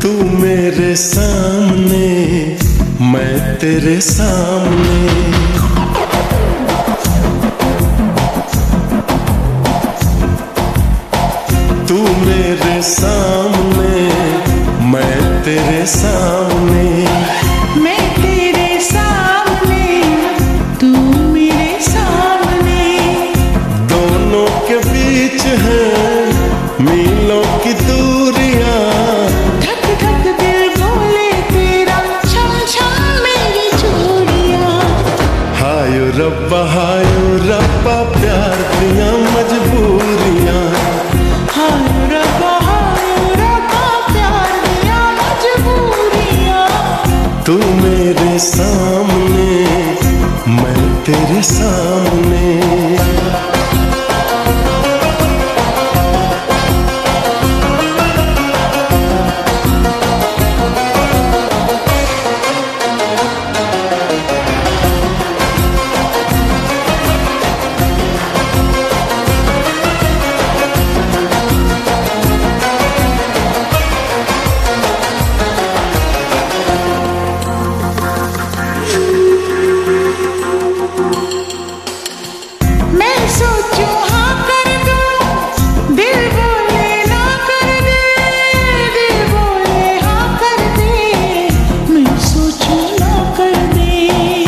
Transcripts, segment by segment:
तू मेरे सामने, मैं तेरे सामने। तू मेरे सामने, मैं तेरे सामने। मैं तेरे सामने, तू मेरे सामने। दोनों के बीच है मीलों की दूरियां। धक धक दिल बोले तेरा, छम छम मेरी चूड़ियां। हायो रब्बा प्यार दिया मजबूरियां। हायो रब्बा प्यार दिया मजबूरियां। तू मेरे सामने, मैं तेरे सामने। मैं सोचूं हाँ कर दूं, दिल बोले ना कर दे। दिल बोले हाँ कर दे, मैं सोचूं ना कर दे।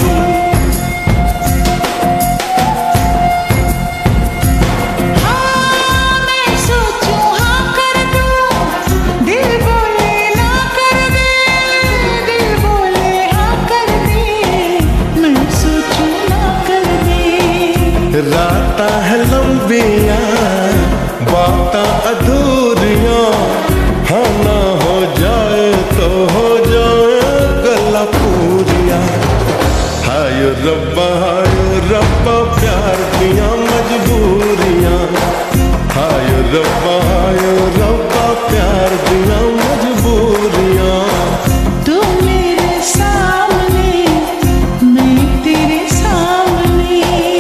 हाँ मैं सोचूं हाँ कर दूं, दिल बोले ना कर दे। दिल बोले हाँ कर दे, मैं सोचूं ना कर दे। राता है लंबियां, बातां अधूरियां। हाँ ना हो जाए तो हो जाए गला पूरियां। हायो रब्बा प्यार दिया मजबूरियां। हायो रब्बा प्यार दिया मजबूरियां। तू मेरे सामने, मैं तेरे सामने।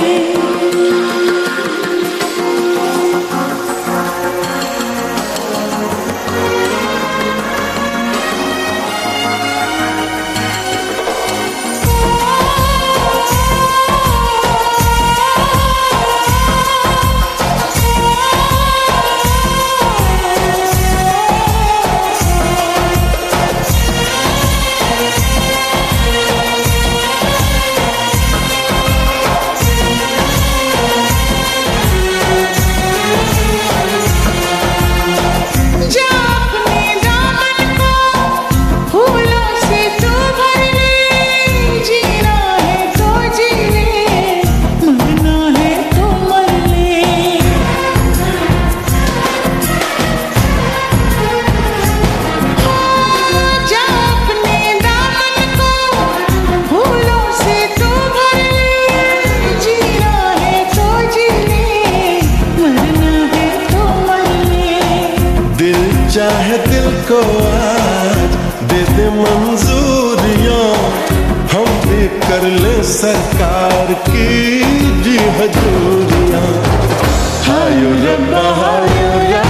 जा अपने दामन को फूलों से तू भर ले। जीना है तो जी ले, मरना है तो मर ले। जा अपने दामन को फूलों से तू भर ले। जीना है तो जी ले, मरना है तो मर ले। दिल चाहे दिल को आज दे दे मंजूरियां। हम भी कर ले सरकार की जी हजूरियां। हायो रब्बा